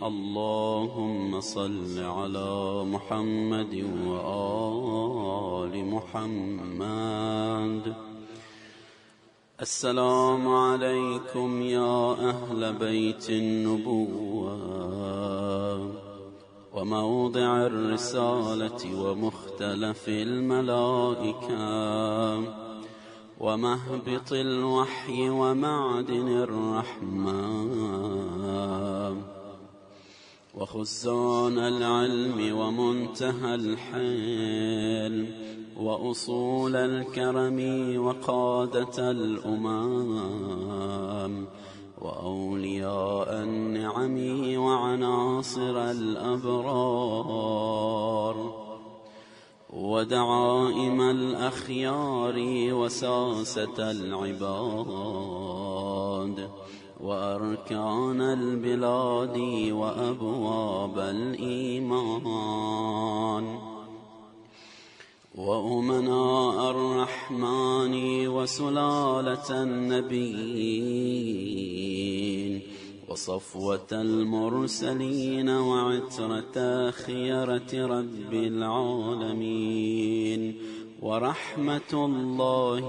اللهم صل على محمد وآل محمد. السلام عليكم يا أهل بيت النبوة وموضع الرسالة ومختلف الملائكة ومهبط الوحي ومعدن الرحمة وخزان العلم ومنتهى الحلم وأصول الكرم وقادة الأمم وأولياء النعم وعناصر الأبرار ودعائم الأخيار وساسة العباد وأركان البلاد وأبواب الإيمان وأمناء الرحمن وسلالة النبيين وصفوة المرسلين وعترة خيرة رب العالمين ورحمة الله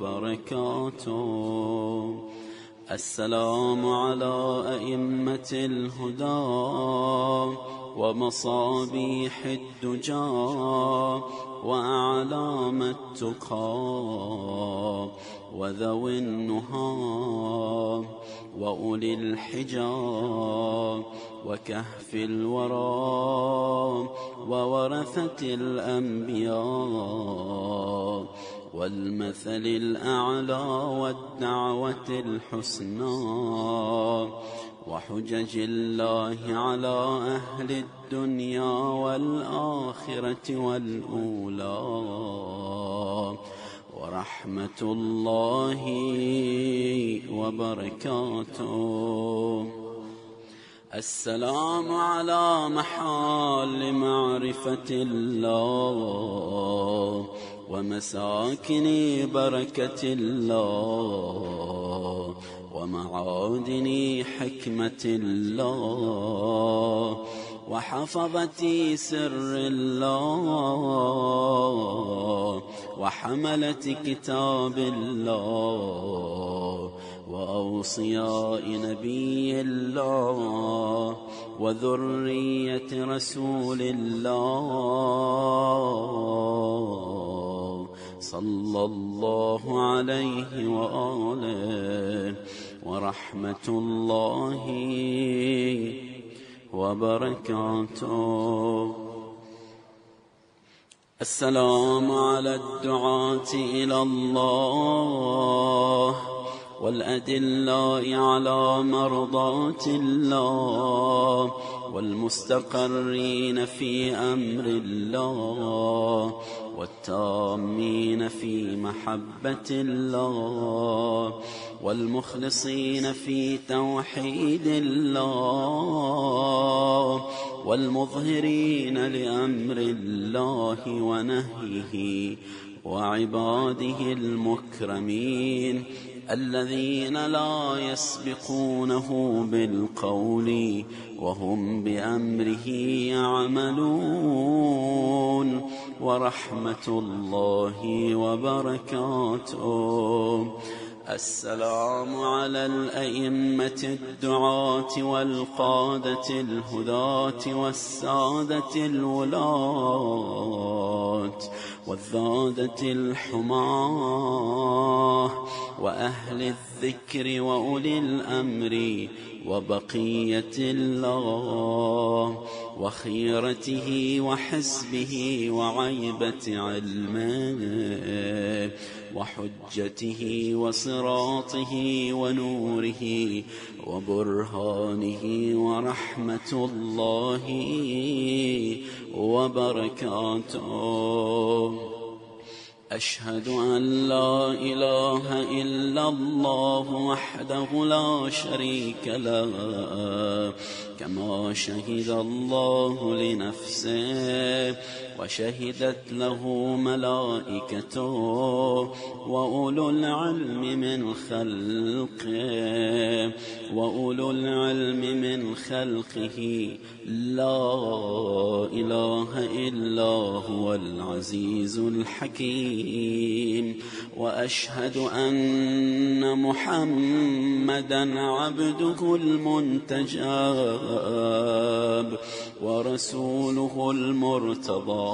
وبركاته. السلام على أئمة الهدى ومصابيح الدجى وأعلام التقى وذوي النهى وأولي الحجى وكهف الورى وورثة الأنبياء والمثل الأعلى والدعوة الحسنى وحجج الله على أهل الدنيا والآخرة والأولى ورحمة الله وبركاته. السلام على محال معرفة الله ومساكن بركة الله ومعادن حكمة الله وحفظة سر الله وحملة كتاب الله وأوصياء نبي الله وذرية رسول الله صلى الله عليه وآله ورحمة الله وبركاته. السلام على الدعاة إلى الله والأدلاء على مرضاة الله والمستقرين في أمر الله والتامين في محبة الله والمخلصين في توحيد الله والمظهرين لأمر الله ونهيه وعباده المكرمين الذين لا يسبقونه بالقول وهم بأمره يعملون ورحمة الله وبركاته. السلام على الأئمة الدعاة والقادة الهداة والسادة الولاة والذادة الحماه وأهل الذكر وأولي الأمر وبقية الله وخيرته وحزبه وعيبة علمه وحجته وصراطه ونوره وبرهانه ورحمة الله وبركاته. أشهد أن لا إله إلا الله وحده لا شريك له كما شهد الله لنفسه وشهدت له ملائكته وأولو العلم من خلقه لا إله إلا هو العزيز الحكيم. وأشهد أن محمدا عبده المنتجب ورسوله المرتضى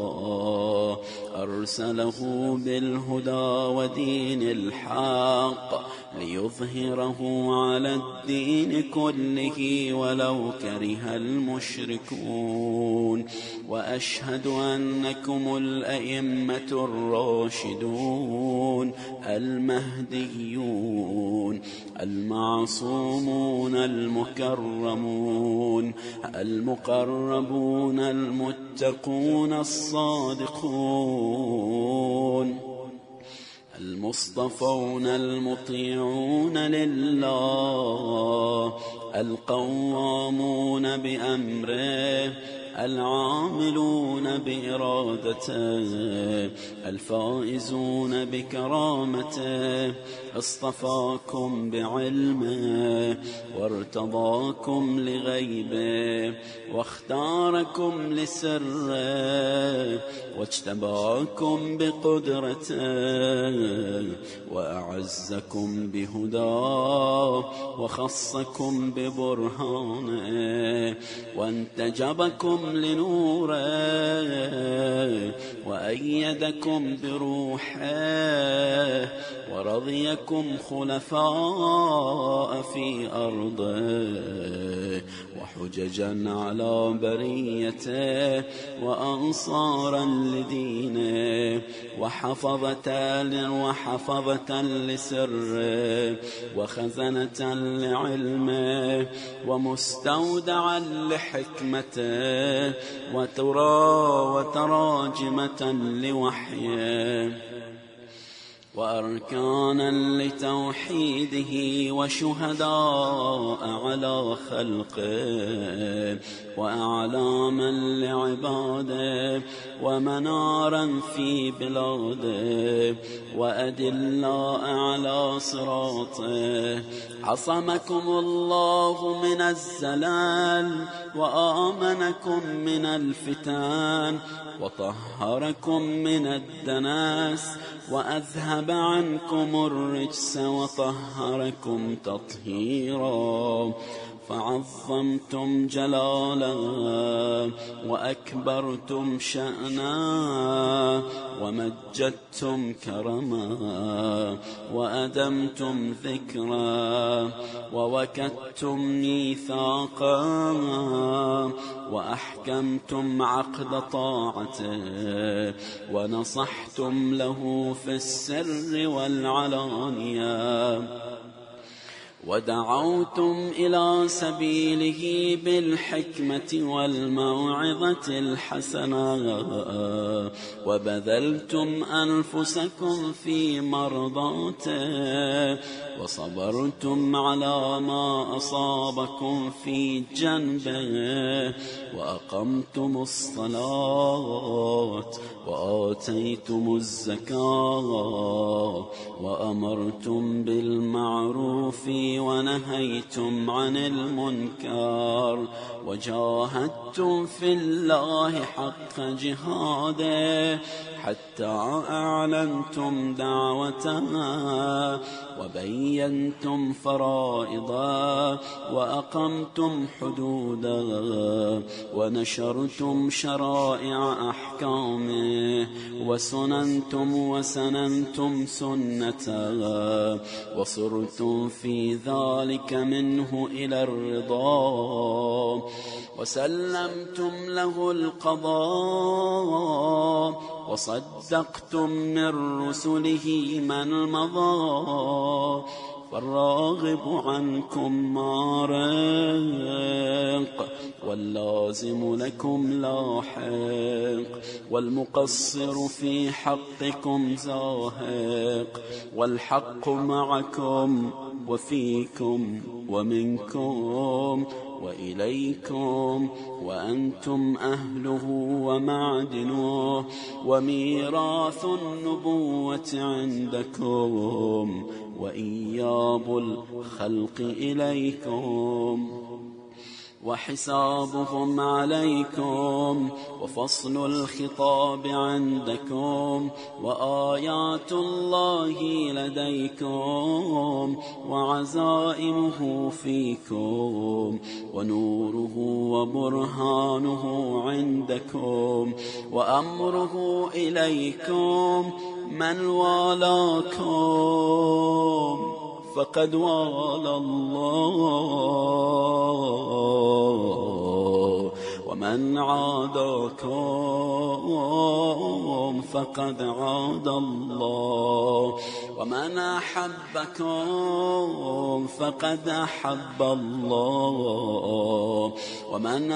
أرسله بالهدى ودين الحق ليظهره على الدين كله ولو كره المشركون. وأشهد أنكم الأئمة الراشدون المهديون المعصومون المكرمون المقربون المتقون الصادقون المصطفون المطيعون لله القوامون بأمره العاملون بإرادته الفائزون بكرامته. اصطفاكم بعلمه وارتضاكم لغيبه واختاركم لسره واجتباكم بقدرته وأعزكم بهداه وخصكم ببرهانه وانتجبكم لنوره وأيدكم بروحه ورضيكم خلفاء في أرضه وحججا على بريته وأنصارا لدينه وحفظة لسره وخزنة لعلمه ومستودعا لحكمته وتراجمة لوحيه وأركانا لتوحيده وشهداء على خلقه وأعلاما لعباده ومنارا في بلاده وأدلاء على صراطه. عصمكم الله من الزلال وآمنكم من الفتن وطهركم من الدنس وأذهب عنكم الرجس وطهركم تطهيرا. فعظمتم جلالا وأكبرتم شأنا ومجدتم كرما وأدمتم ذكرا ووكدتم ميثاقا وأحكمتم عقد طاعته ونصحتم له في السر والعلانية ودعوتم إلى سبيله بالحكمة والموعظة الحسنة وبذلتم أنفسكم في مرضاته وصبرتم على ما أصابكم في جنبه وأقمتم الصلاة وآتيتم الزكاة وأمرتم بالمعروف ونهيتم عن المنكر وجاهدتم في الله حق جهاده حتى أعلنتم دعوتها وبينتم فرائضا وأقمتم حدودا ونشرتم شرائع أحكامه وسننتم سنته وصرتم في ذلك منه إلى الرضا وسلمتم له القضاء وصدقتم من رسله من مضى فالراغب عنكم مارق واللازم لكم لاحق والمقصر في حقكم زاهق والحق معكم وفيكم ومنكم وإليكم، وأنتم أهله ومعدنه وميراث النبوة عندكم، وإياب الخلق إليكم، وحسابهم عليكم، وفصل الخطاب عندكم، وآيات الله لديكم، وعزائمه فيكم، ونوره وبرهانه عندكم، وأمره إليكم. من والاكم فقد والى الله، ومن عاداكم فقد عاد الله، ومن أحبكم فقد أحب الله، ومن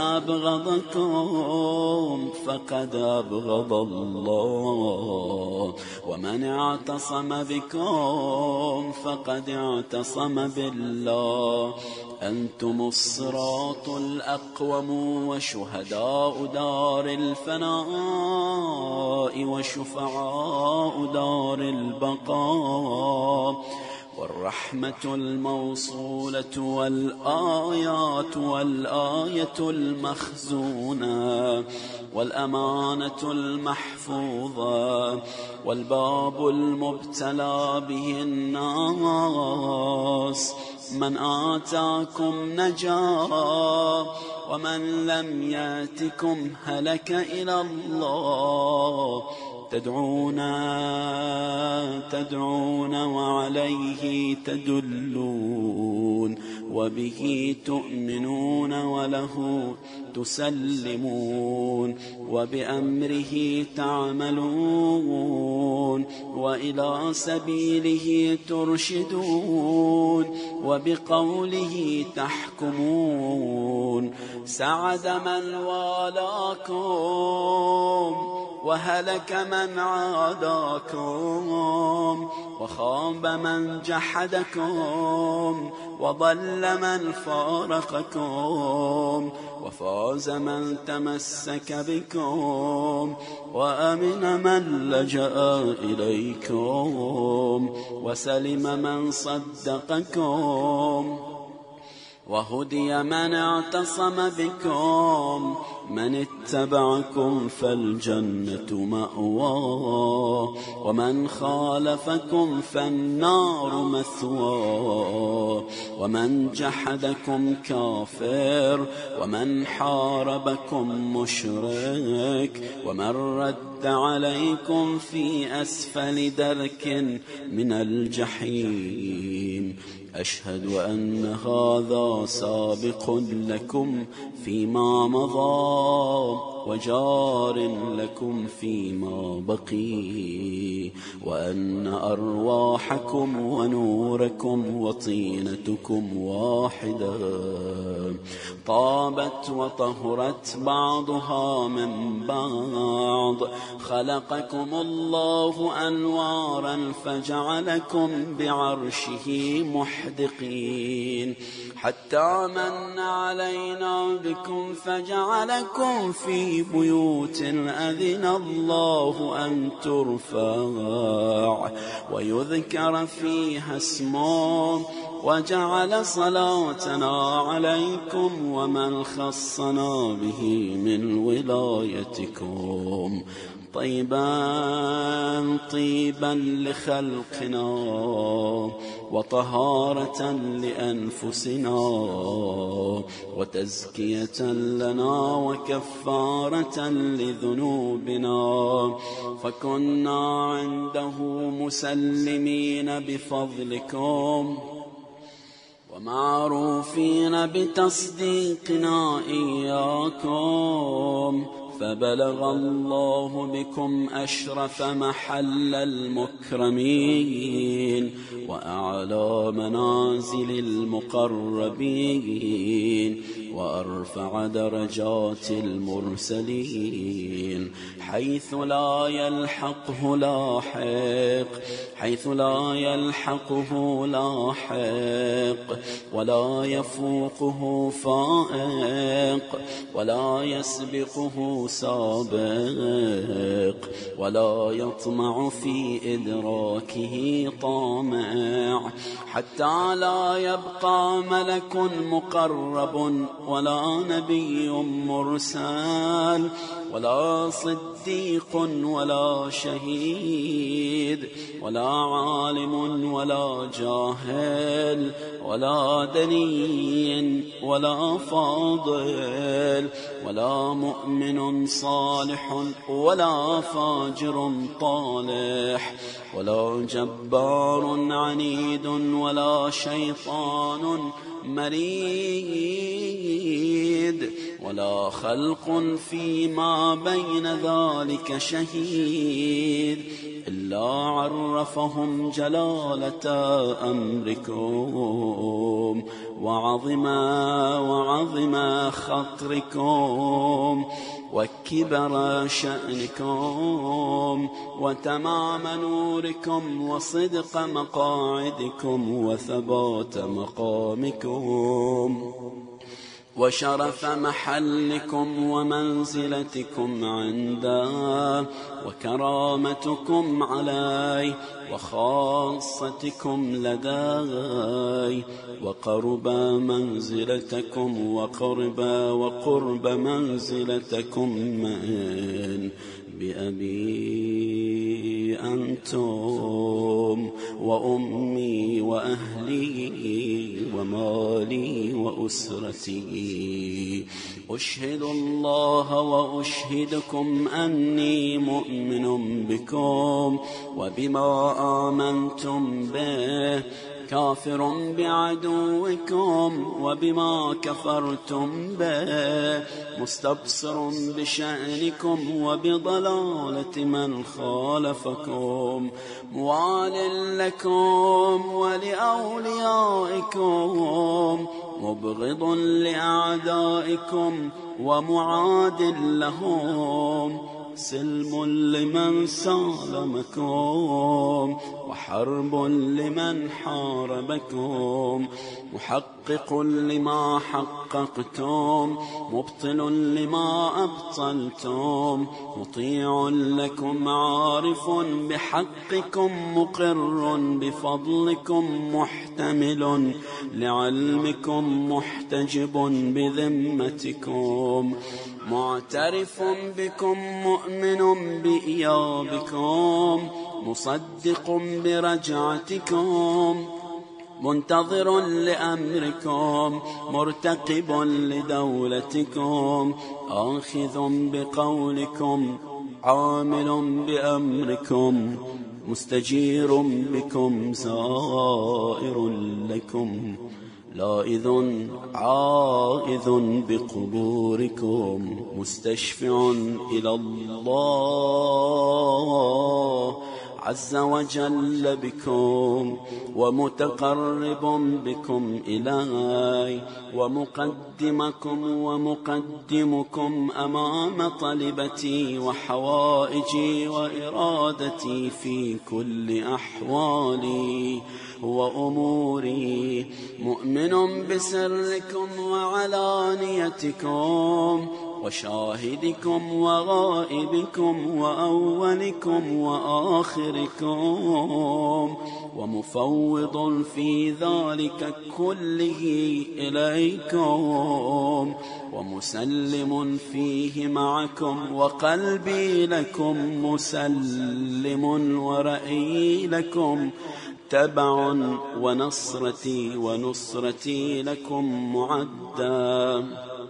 أبغضكم فقد أبغض الله، ومن اعتصم بكم فقد اعتصم بالله. أنتم الصراط الأقوم، وشهداء دار الفناء، وشفعاء دار البقاء، والرحمة الموصولة، والآية المخزونة، والأمانة المحفوظة، والباب المبتلى به الناس. من آتاكم نجا، ومن لم يأتكم هلك إلى الله. تدعون وعليه تدلون، وبه تؤمنون وله تسلمون، وبأمره تعملون، وإلى سبيله ترشدون، وبقوله تحكمون. سعد من والاكم، وهلك من عاداكم، وخاب من جحدكم، وضل من فارقكم، وفاز من تمسك بكم، وأمن من لجأ إليكم، وسلم من صدقكم، وهدي من اعتصم بكم. من اتبعكم فالجنة مأواه، ومن خالفكم فالنار مثواه، ومن جحدكم كافر، ومن حاربكم مشرك، ومن رد عليكم في أسفل درك من الجحيم. أشهد أن هذا سابق لكم فيما مضى، وجار لكم فيما بقي، وأن أرواحكم ونوركم وطينتكم واحدة، طابت وطهرت بعضها من بعض. خلقكم الله أنوارا فجعلكم بعرشه محدقين، حتى من علينا بكم فجعلكم في بيوت أذن الله أن ترفع ويذكر فيها اسمه، وجعل صلاتنا عليكم ومن خصنا به من ولايتكم طيبا لخلقنا، وطهارة لأنفسنا، وتزكية لنا، وكفارة لذنوبنا. فكنا عنده مسلمين بفضلكم، ومعروفين بتصديقنا إياكم، فبلغ الله بكم أشرف محل المكرمين وأعلى منازل المقربين وأرفع درجات المرسلين، حيث لا يلحقه لاحق ولا يفوقه فائق ولا يسبقه سابق ولا يطمع في إدراكه طامع، حتى لا يبقى ملك مقرب ولا نبي مرسل ولا صديق ولا شهيد ولا عالم ولا جاهل ولا دني ولا فاضل ولا مؤمن صالح ولا فاجر طالح ولا جبار عنيد ولا شيطان مريد ولا خلق فيما بين ذلك شهيد، إلا عرفهم جلالة أمركم وعظم خطركم وكبر شأنكم وتمام نوركم وصدق مقاعدكم وثبات مقامكم وشرف محلكم ومنزلتكم عنده وكرامتكم عليه وخاصتكم لديه وقرب منزلتكم وقرب منزلتكم من بأبي أنتم وأمي وأهلي ومالي وأسرتي، أشهد الله وأشهدكم أني مؤمن بكم وبما آمنتم به، كافر بعدوكم وبما كفرتم به، مستبصر بشأنكم وبضلالة من خالفكم، موال لكم ولأوليائكم، مبغض لأعدائكم ومعاد لهم، سلم لمن سالمكم وحرب لمن حاربكم، محقق لما حققتم مبطل لما أبطلتم، مطيع لكم عارف بحقكم مقر بفضلكم محتمل لعلمكم محتجب بذمتكم، معترف بكم مؤمن بإيابكم، مصدق برجعتكم، منتظر لأمركم، مرتقب لدولتكم، آخذ بقولكم، عامل بأمركم، مستجير بكم، زائر لكم، لائذ عائذ بقبوركم، مستشفع إلى الله عز وجل بكم، ومتقرب بكم إلي، ومقدمكم أمام طلبتي وحوائجي وإرادتي في كل أحوالي وأموري، مؤمن بسركم وعلانيتكم وشاهدكم وغائبكم وأولكم وآخركم، ومفوض في ذلك كله إليكم، ومسلم فيه معكم، وقلبي لكم مسلم ورأيي لكم تبع، ونصرتي لكم معدى،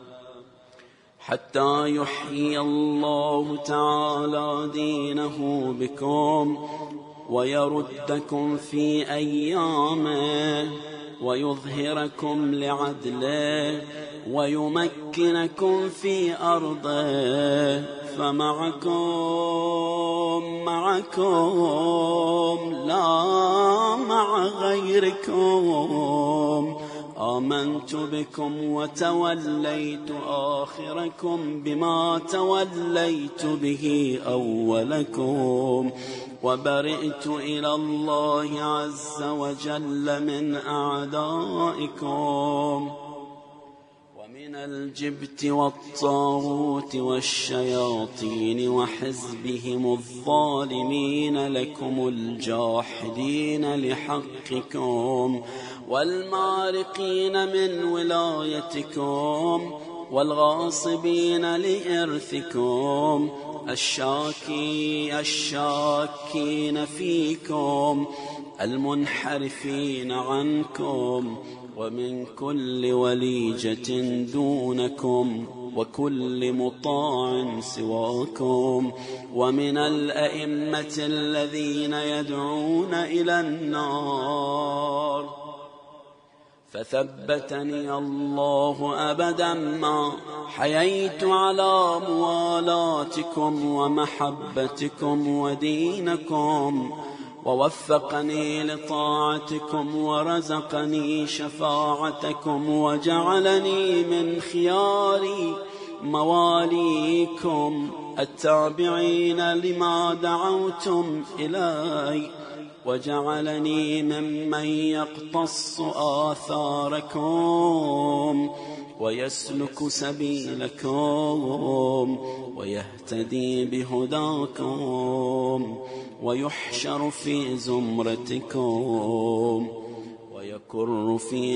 حتى يحيي الله تعالى دينه بكم ويردكم في أيامه ويظهركم لعدله ويمكنكم في أرضه، معكم لا مع غيركم. آمنت بكم وتوليت آخركم بما توليت به أولكم، وبرئت إلى الله عز وجل من أعدائكم ومن الجبت والطاغوت والشياطين وحزبهم الظالمين لكم الجاحدين لحقكم والمارقين من ولايتكم والغاصبين لإرثكم الشاكين فيكم المنحرفين عنكم ومن كل وليجة دونكم وكل مطاع سواكم ومن الأئمة الذين يدعون إلى النار. فثبتني الله أبدا ما حييت على موالاتكم ومحبتكم ودينكم، ووفقني لطاعتكم ورزقني شفاعتكم وجعلني من خيار مواليكم التابعين لما دعوتم إلي، وجعلني ممن يقتص آثاركم ويسلك سبيلكم ويهتدي بهداكم ويحشر في زمرتكم ويكر في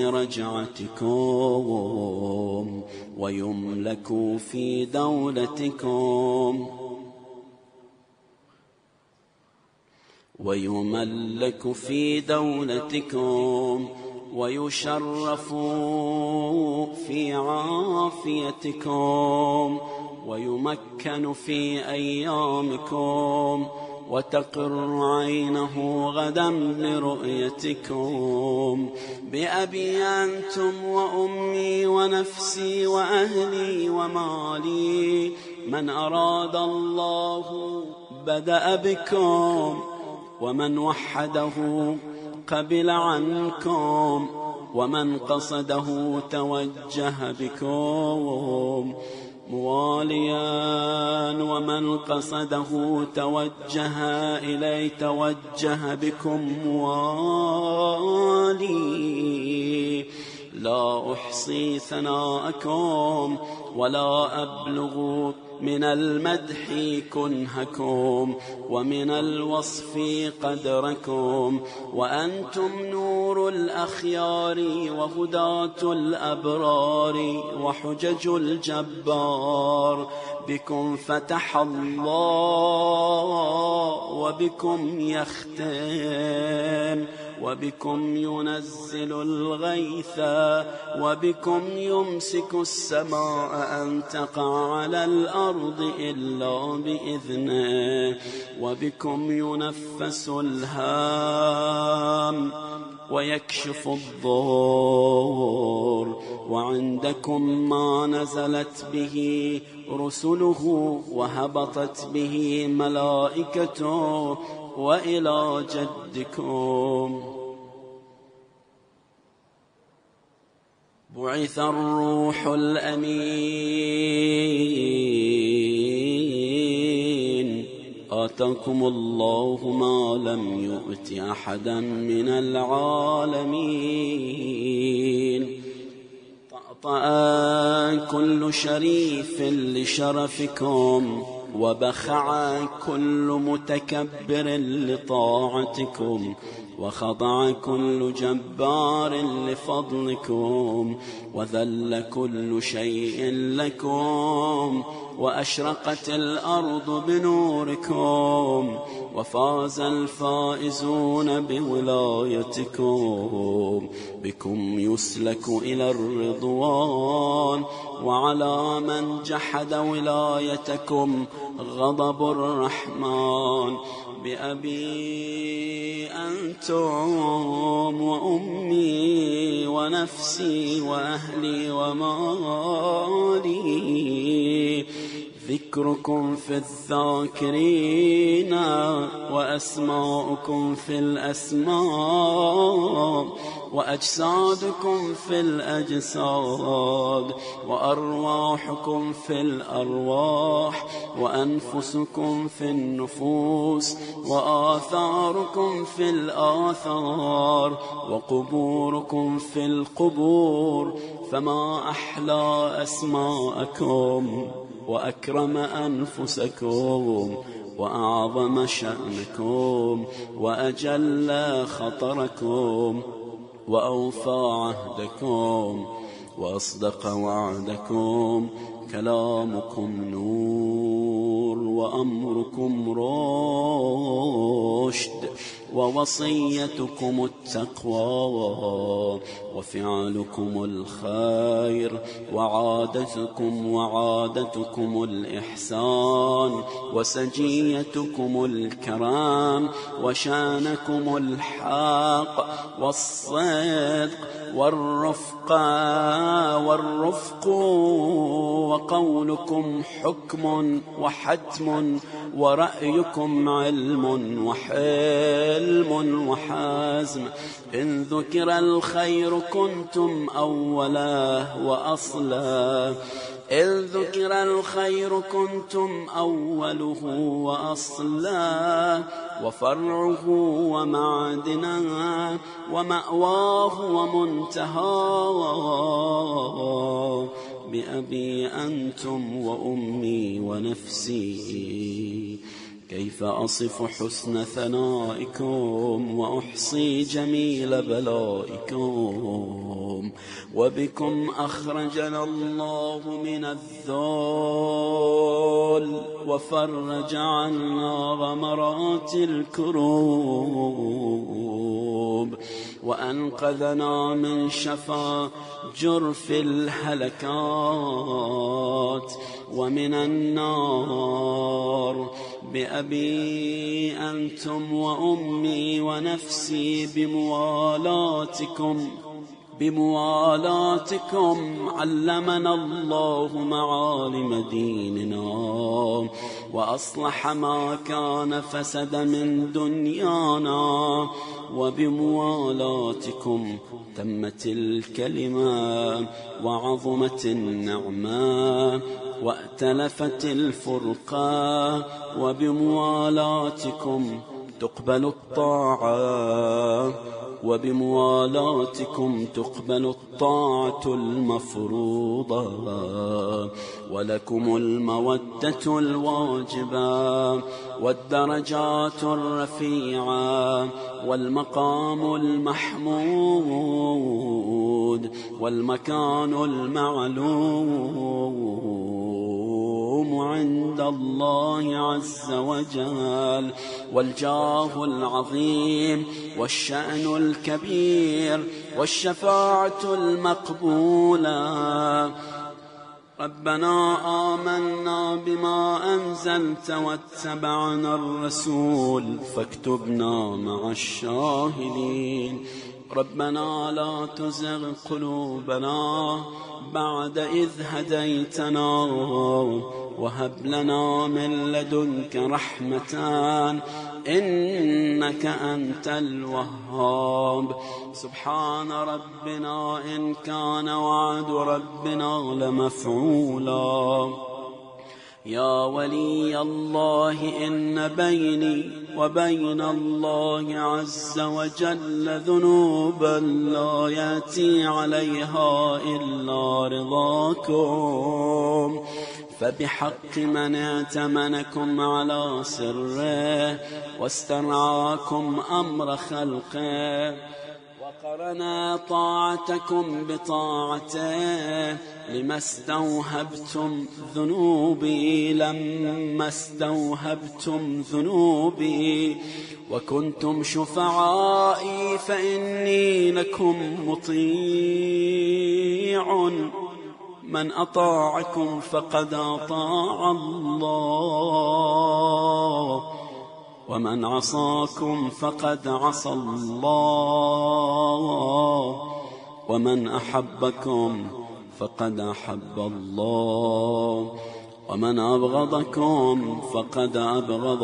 رجعتكم ويملك في دولتكم ويملك في دولتكم ويشرف في عافيتكم ويمكن في أيامكم وتقر عينه غدا لرؤيتكم. بأبي أنتم وأمي ونفسي وأهلي ومالي، من أراد الله بدأ بكم، ومن وحده قبل عنكم، ومن قصده توجه بكم مواليا، ومن قصده توجه إلي توجه بكم موالي. لا أحصي ثناءكم ولا أبلغ من المدح كنهكم ومن الوصف قدركم، وأنتم نور الأخيار وهداة الأبرار وحجج الجبار. بكم فتح الله وبكم يختم، وبكم ينزل الغيث، وبكم يمسك السماء أن تقع على الأرض إلا بإذنه، وبكم ينفس الهام ويكشف الضر، وعندكم ما نزلت به رسله وهبطت به ملائكته، وإلى جدكم بعث الروح الأمين. آتاكم الله ما لم يؤت أحدا من العالمين. طأطأ كل شريف لشرفكم، وبخع كل متكبر لطاعتكم، وخضع كل جبار لفضلكم، وذل كل شيء لكم، وأشرقت الأرض بنوركم، وفاز الفائزون بولايتكم. بكم يسلك إلى الرضوان، وعلى من جحد ولايتكم غضب الرحمن. بأبي أنتم وأمي ونفسي وأهلي ومالي، ذكركم في الذاكرين وأسماؤكم في الأسماء وأجسادكم في الأجساد وأرواحكم في الأرواح وأنفسكم في النفوس وآثاركم في الآثار وقبوركم في القبور. فما أحلى أسماءكم وأكرم أنفسكم وأعظم شأنكم وأجل خطركم وأوفى عهدكم وأصدق وعدكم. كلامكم نور وأمركم رشد ووصيتكم التقوى وفعلكم الخير وعادتكم الإحسان وسجيتكم الكرام وشانكم الحق والصدق والرفق وقولكم حكم وحتم ورأيكم علم وحلم وحزم. إن ذكر الخير كنتم أولا وأصلا إذ ذكر الخير كنتم أوله وأصلا وفرعه ومعدنه ومأواه ومنتهاه. بأبي أنتم وأمي ونفسي كيف أصف حسن ثنائكم وأحصي جميل بلائكم. وبكم أخرجنا الله من الذل وفرج عنا غمرات الكروب وأنقذنا من شفا جرف الهلكات ومن النار. بأبي أنتم وأمي ونفسي بموالاتكم علمنا الله معالم ديننا وأصلح ما كان فسد من دنيانا. وبموالاتكم تمت الكلمة وعظمت النعمة وائتلفت الفرقة. وبموالاتكم تقبل الطاعة المفروضة. ولكم المودة الواجبة والدرجات الرفيعة والمقام المحمود والمكان المعلوم عند الله عز وجل والجاه العظيم والشأن الكبير والشفاعة المقبولة. ربنا آمنا بما أنزلت واتبعنا الرسول فاكتبنا مع الشاهدين. ربنا لا تزغ قلوبنا بعد إذ هديتنا وهب لنا من لدنك رحمة إنك أنت الوهاب. سبحان ربنا إن كان وعد ربنا لمفعولا. يا ولي الله إن بيني وبين الله عز وجل ذنوبا لا يأتي عليها إلا رضاكم. فبحق من ائتمنكم على سره واسترعاكم أمر خلقه وقرنا طاعتكم بطاعته لما استوهبتم ذنوبي وكنتم شفعائي فإني لكم مطيع. من أطاعكم فقد أطاع الله ومن عصاكم فقد عصى الله ومن أحبكم فقد أحب الله. ومن أبغضكم فقد أبغض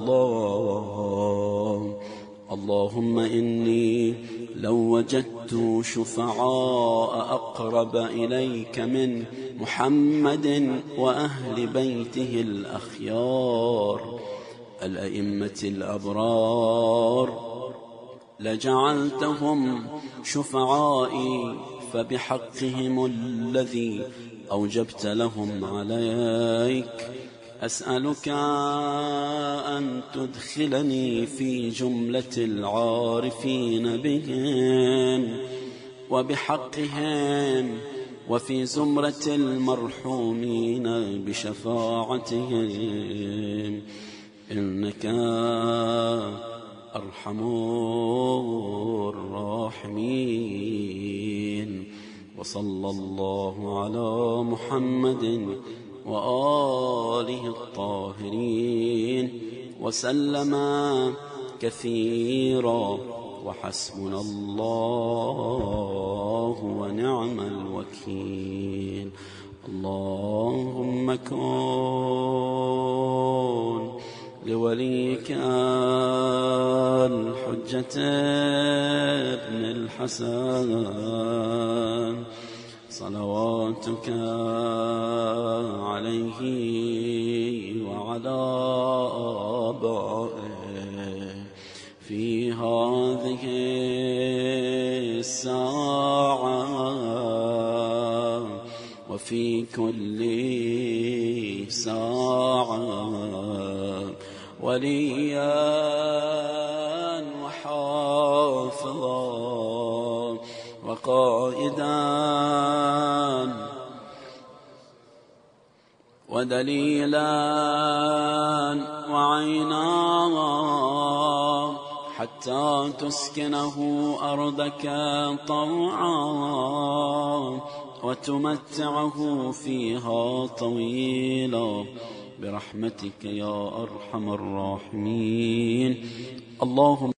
الله. اللهم إني لو وجدت شفعاء أقرب إليك من محمد وأهل بيته الأخيار الأئمة الأبرار لجعلتهم شفعائي، فبحقهم الذي أوجبت لهم عليك أسألك أن تدخلني في جملة العارفين بهم وبحقهم، وفي زمرة المرحومين بشفاعتهم، إنك أرحم الراحمين. وصلى الله على محمد وآله الطاهرين وسلم كثيرا، وحسبنا الله ونعم الوكيل. اللهم كن لوليك الحجة ابن الحسن صلواتك عليه وعلى آبائه في هذه الساعة وفي كل ساعة، وليا وحافظا وقائدا ودليلا وعينا، حتى تسكنه أرضك طوعا وتمتعه فيها طويلا برحمتك يا أرحم الراحمين. اللهم